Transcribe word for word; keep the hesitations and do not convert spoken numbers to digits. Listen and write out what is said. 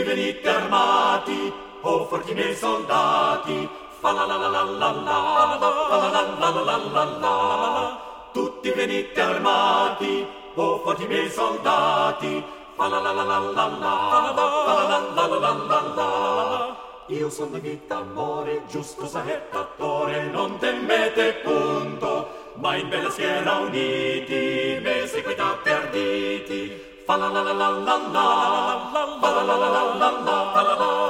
venite armati, o forti miei soldati, fa la la la la la la, fa la la la la la la la. Tutti venite armati, o forti miei soldati, fa la la la la la la, fa la la la la la la. Io sono di vita amore, giusto saettatore, non temete punto, ma in bella schiera uniti, me seguitate arditi, fa la la la la la la, fa la la la la la la, fa la la